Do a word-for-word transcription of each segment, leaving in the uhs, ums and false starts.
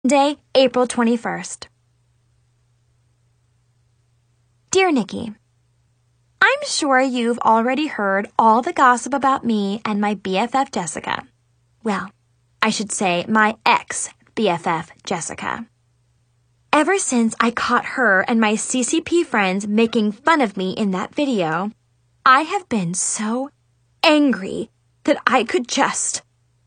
Monday, April twenty-first. Dear Nikki, I'm sure you've already heard all the gossip about me and my B F F Jessica. Well, I should say my ex-B F F Jessica. Ever since I caught her and my C C P friends making fun of me in that video, I have been so angry that I could just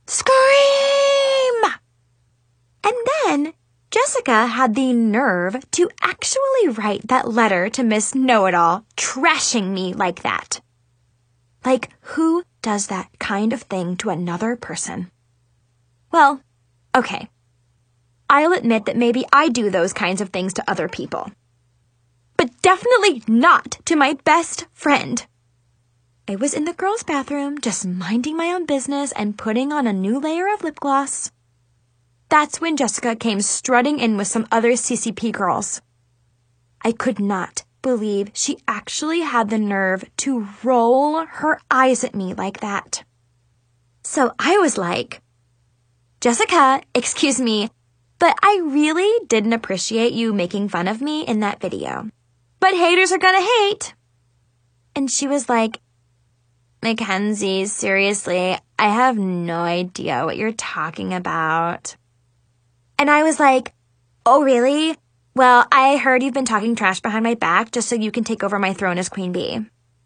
scream. And then Jessica had the nerve to actually write that letter to Miss Know-It-All, trashing me like that. Like, who does that kind of thing to another person? Well, okay. I'll admit that maybe I do those kinds of things to other people. But definitely not to my best friend. I was in the girls' bathroom, just minding my own business and putting on a new layer of lip gloss. That's when Jessica came strutting in with some other C C P girls. I could not believe she actually had the nerve to roll her eyes at me like that. So I was like, Jessica, excuse me, but I really didn't appreciate you making fun of me in that video. But haters are gonna hate. And she was like, Mackenzie, seriously, I have no idea what you're talking about. And I was like, oh, really? Well, I heard you've been talking trash behind my back just so you can take over my throne as Queen Bee.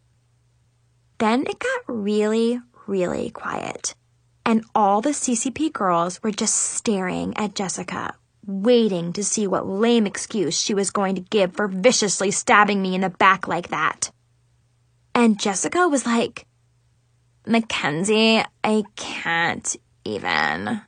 Then it got really, really quiet. And all the C C P girls were just staring at Jessica, waiting to see what lame excuse she was going to give for viciously stabbing me in the back like that. And Jessica was like, Mackenzie, I can't even.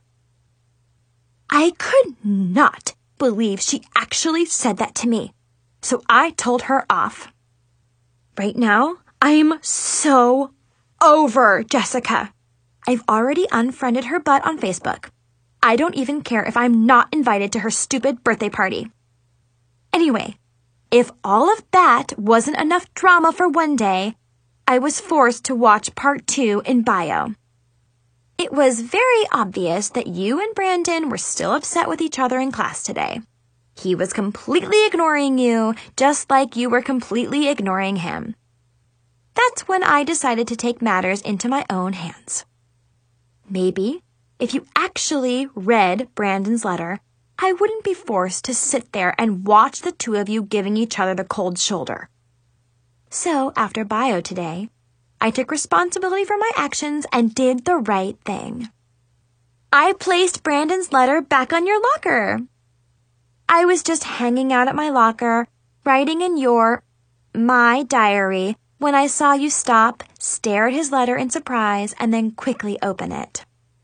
I could not believe she actually said that to me, so I told her off. Right now, I'm so over Jessica. I've already unfriended her butt on Facebook. I don't even care if I'm not invited to her stupid birthday party. Anyway, if all of that wasn't enough drama for one day, I was forced to watch part two in bio. It was very obvious that you and Brandon were still upset with each other in class today. He was completely ignoring you, just like you were completely ignoring him. That's when I decided to take matters into my own hands. Maybe, if you actually read Brandon's letter, I wouldn't be forced to sit there and watch the two of you giving each other the cold shoulder. So, after bio today, I took responsibility for my actions and did the right thing. I placed Brandon's letter back on your locker. I was just hanging out at my locker, writing in your, my diary, when I saw you stop, stare at his letter in surprise, and then quickly open it.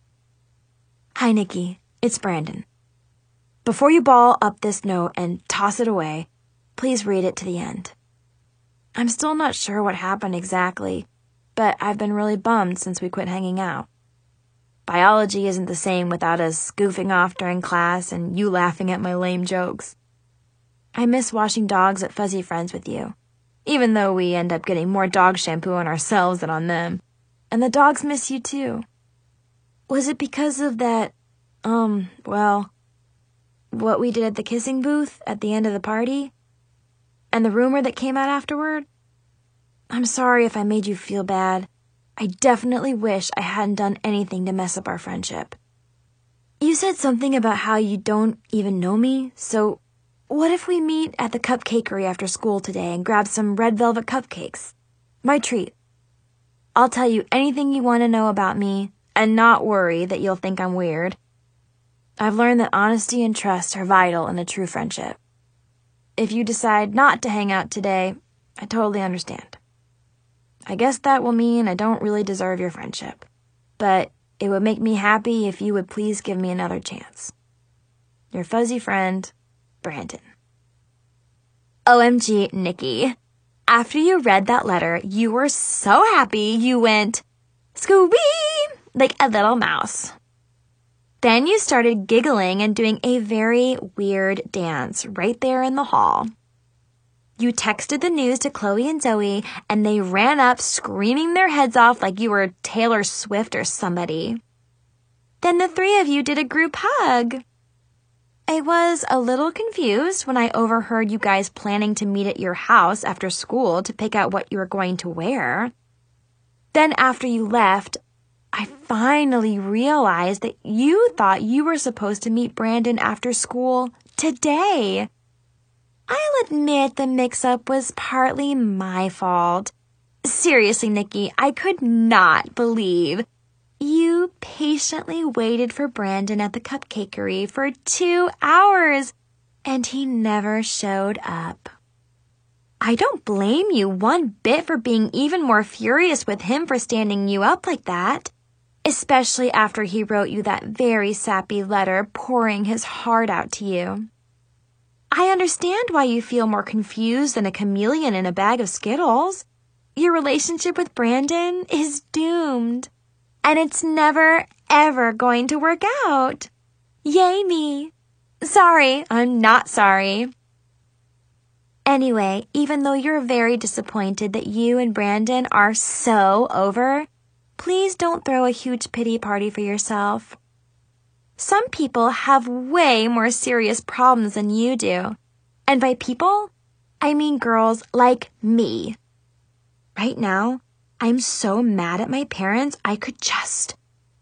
Hi, Nikki. It's Brandon. Before you ball up this note and toss it away, please read it to the end. I'm still not sure what happened exactly, but I've been really bummed since we quit hanging out. Biology isn't the same without us goofing off during class and you laughing at my lame jokes. I miss washing dogs at Fuzzy Friends with you, even though we end up getting more dog shampoo on ourselves than on them. And the dogs miss you too. Was it because of that, um, well, what we did at the kissing booth at the end of the party? And the rumor that came out afterward? I'm sorry if I made you feel bad. I definitely wish I hadn't done anything to mess up our friendship. You said something about how you don't even know me, so what if we meet at the cupcakery after school today and grab some red velvet cupcakes? My treat. I'll tell you anything you want to know about me and not worry that you'll think I'm weird. I've learned that honesty and trust are vital in a true friendship. If you decide not to hang out today, I totally understand. I guess that will mean I don't really deserve your friendship, but it would make me happy if you would please give me another chance. Your fuzzy friend, Brandon. O M G, Nikki. After you read that letter, you were so happy you went, squeak, like a little mouse. Then you started giggling and doing a very weird dance right there in the hall. You texted the news to Chloe and Zoe, and they ran up screaming their heads off like you were Taylor Swift or somebody. Then the three of you did a group hug. I was a little confused when I overheard you guys planning to meet at your house after school to pick out what you were going to wear. Then after you left, I finally realized that you thought you were supposed to meet Brandon after school today. I'll admit the mix-up was partly my fault. Seriously, Nikki, I could not believe you patiently waited for Brandon at the cupcakery for two hours, and he never showed up. I don't blame you one bit for being even more furious with him for standing you up like that, especially after he wrote you that very sappy letter pouring his heart out to you. I understand why you feel more confused than a chameleon in a bag of Skittles. Your relationship with Brandon is doomed, and it's never, ever going to work out. Yay me. Sorry, I'm not sorry. Anyway, even though you're very disappointed that you and Brandon are so over, please don't throw a huge pity party for yourself. Some people have way more serious problems than you do. And by people, I mean girls like me. Right now, I'm so mad at my parents, I could just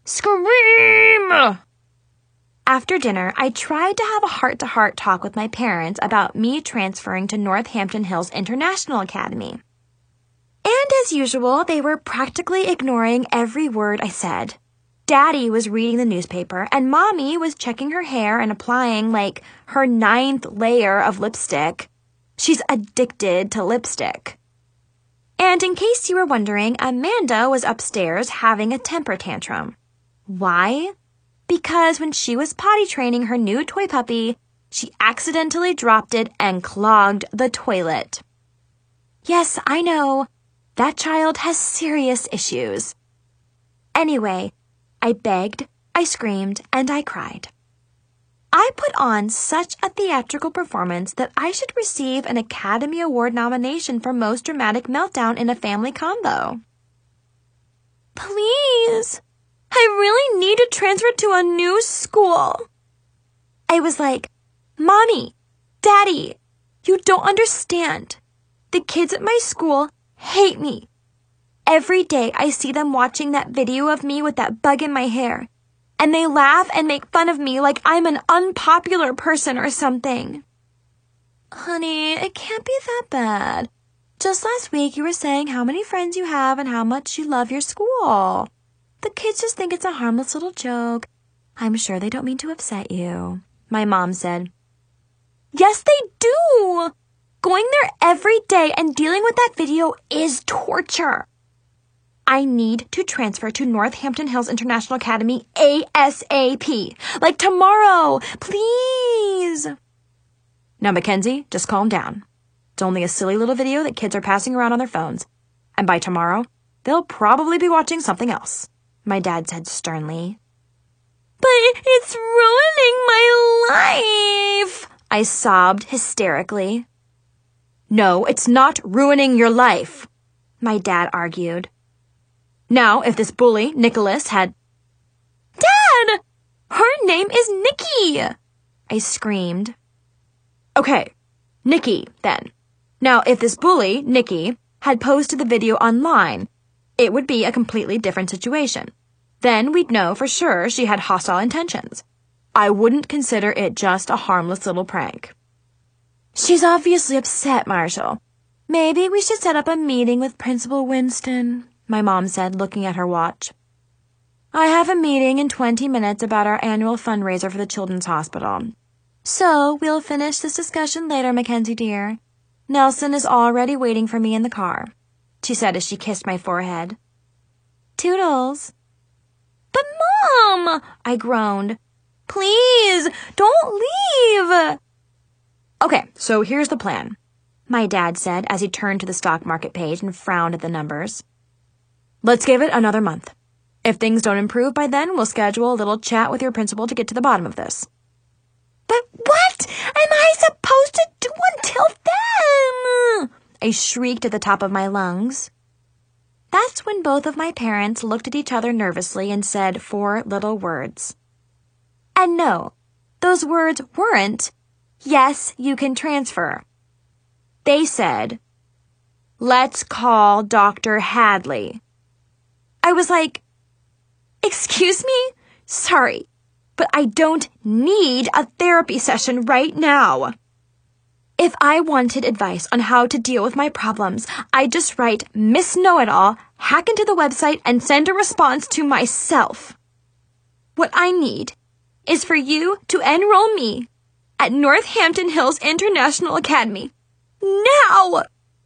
scream. After dinner, I tried to have a heart-to-heart talk with my parents about me transferring to Northampton Hills International Academy. And as usual, they were practically ignoring every word I said. Daddy was reading the newspaper, and Mommy was checking her hair and applying, like, her ninth layer of lipstick. She's addicted to lipstick. And in case you were wondering, Amanda was upstairs having a temper tantrum. Why? Because when she was potty training her new toy puppy, she accidentally dropped it and clogged the toilet. Yes, I know. That child has serious issues. Anyway, I begged, I screamed, and I cried. I put on such a theatrical performance that I should receive an Academy Award nomination for Most Dramatic Meltdown in a Family Combo. Please, I really need to transfer to a new school. I was like, Mommy, Daddy, you don't understand. The kids at my school hate me. Every day I see them watching that video of me with that bug in my hair, and they laugh and make fun of me like I'm an unpopular person or something. Honey, it can't be that bad. Just last week you were saying how many friends you have and how much you love your school. The kids just think it's a harmless little joke. I'm sure they don't mean to upset you, my mom said. Yes, they do! Going there every day and dealing with that video is torture. I need to transfer to Northampton Hills International Academy ASAP. Like tomorrow, please. Now, Mackenzie, just calm down. It's only a silly little video that kids are passing around on their phones. And by tomorrow, they'll probably be watching something else, my dad said sternly. But it's ruining my life, I sobbed hysterically. No, it's not ruining your life, my dad argued. Now, if this bully, Nicholas, had... Dad! Her name is Nikki! I screamed. Okay, Nikki, then. Now, if this bully, Nikki, had posted the video online, it would be a completely different situation. Then we'd know for sure she had hostile intentions. I wouldn't consider it just a harmless little prank. She's obviously upset, Marshall. Maybe we should set up a meeting with Principal Winston, my mom said, looking at her watch. I have a meeting in twenty minutes about our annual fundraiser for the Children's Hospital. So we'll finish this discussion later, Mackenzie dear. Nelson is already waiting for me in the car, she said as she kissed my forehead. Toodles. But Mom, I groaned. Please, don't leave. Okay, so here's the plan, my dad said as he turned to the stock market page and frowned at the numbers. Let's give it another month. If things don't improve by then, we'll schedule a little chat with your principal to get to the bottom of this. But what am I supposed to do until then? I shrieked at the top of my lungs. That's when both of my parents looked at each other nervously and said four little words. And no, those words weren't, "Yes, you can transfer." They said, "Let's call Doctor Hadley." I was like, "Excuse me? Sorry, but I don't need a therapy session right now." If I wanted advice on how to deal with my problems, I'd just write Miss Know-It-All, hack into the website, and send a response to myself. What I need is for you to enroll me at Northampton Hills International Academy. Now!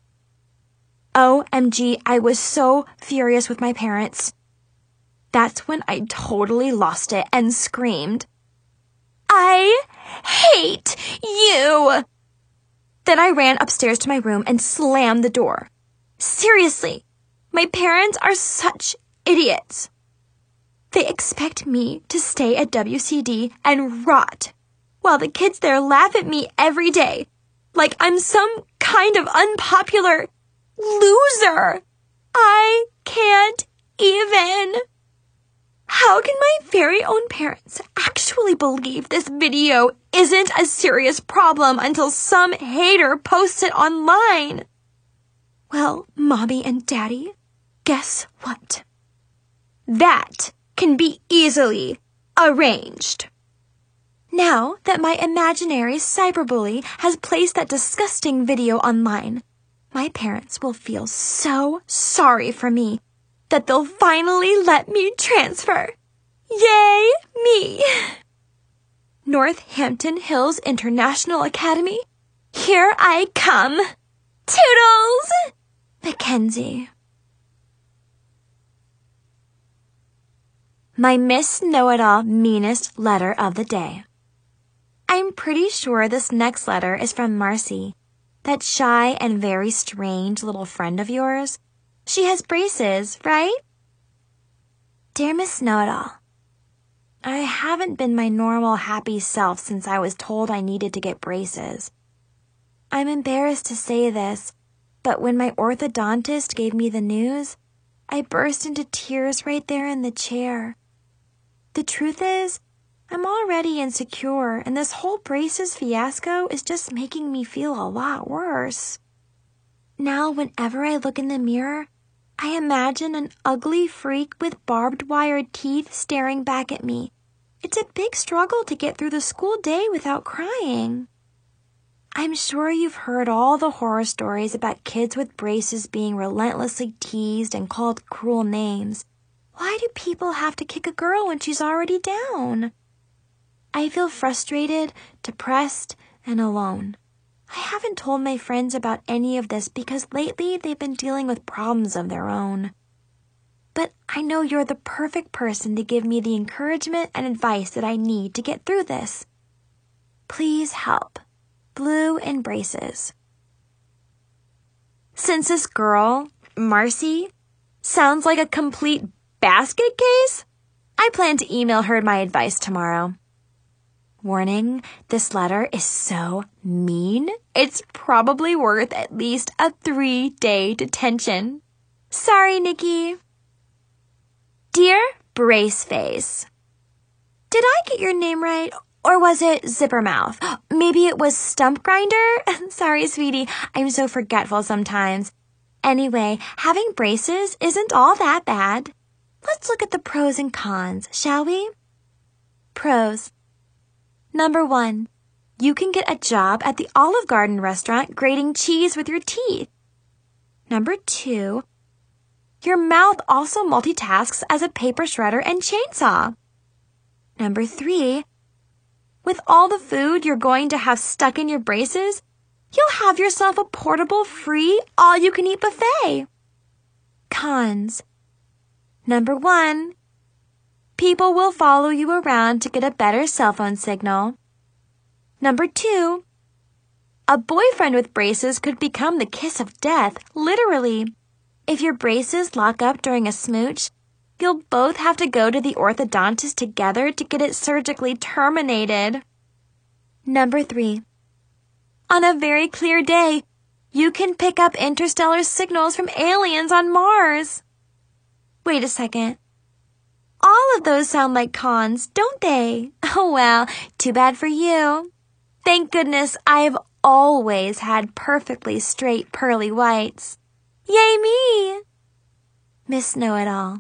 O M G, I was so furious with my parents. That's when I totally lost it and screamed, "I hate you!" Then I ran upstairs to my room and slammed the door. Seriously, my parents are such idiots. They expect me to stay at W C D and rot, while the kids there laugh at me every day, like I'm some kind of unpopular loser. I can't even. How can my very own parents actually believe this video isn't a serious problem until some hater posts it online? Well, Mommy and Daddy, guess what? That can be easily arranged. Now that my imaginary cyberbully has placed that disgusting video online, my parents will feel so sorry for me that they'll finally let me transfer. Yay, me! Northampton Hills International Academy, here I come. Toodles! Mackenzie. My Miss Know-It-All meanest letter of the day. I'm pretty sure this next letter is from Marcy, that shy and very strange little friend of yours. She has braces, right? Dear Miss Know-It-All, I haven't been my normal happy self since I was told I needed to get braces. I'm embarrassed to say this, but when my orthodontist gave me the news, I burst into tears right there in the chair. The truth is, I'm already insecure, and this whole braces fiasco is just making me feel a lot worse. Now, whenever I look in the mirror, I imagine an ugly freak with barbed wire teeth staring back at me. It's a big struggle to get through the school day without crying. I'm sure you've heard all the horror stories about kids with braces being relentlessly teased and called cruel names. Why do people have to kick a girl when she's already down? I feel frustrated, depressed, and alone. I haven't told my friends about any of this because lately they've been dealing with problems of their own. But I know you're the perfect person to give me the encouragement and advice that I need to get through this. Please help. Blue and braces. Since this girl, Marcy, sounds like a complete basket case, I plan to email her my advice tomorrow. Warning, this letter is so mean, it's probably worth at least a three-day detention. Sorry, Nikki. Dear Braceface, did I get your name right, or was it Zippermouth? Maybe it was Stump Grinder? Sorry, sweetie, I'm so forgetful sometimes. Anyway, having braces isn't all that bad. Let's look at the pros and cons, shall we? Pros. Number one, you can get a job at the Olive Garden restaurant grating cheese with your teeth. Number two, your mouth also multitasks as a paper shredder and chainsaw. Number three, with all the food you're going to have stuck in your braces, you'll have yourself a portable, free, all-you-can-eat buffet. Cons. Number one, people will follow you around to get a better cell phone signal. Number two, a boyfriend with braces could become the kiss of death, literally. If your braces lock up during a smooch, you'll both have to go to the orthodontist together to get it surgically terminated. Number three, on a very clear day, you can pick up interstellar signals from aliens on Mars. Wait a second. All of those sound like cons, don't they? Oh well, too bad for you. Thank goodness I've always had perfectly straight pearly whites. Yay me! Miss Know-It-All.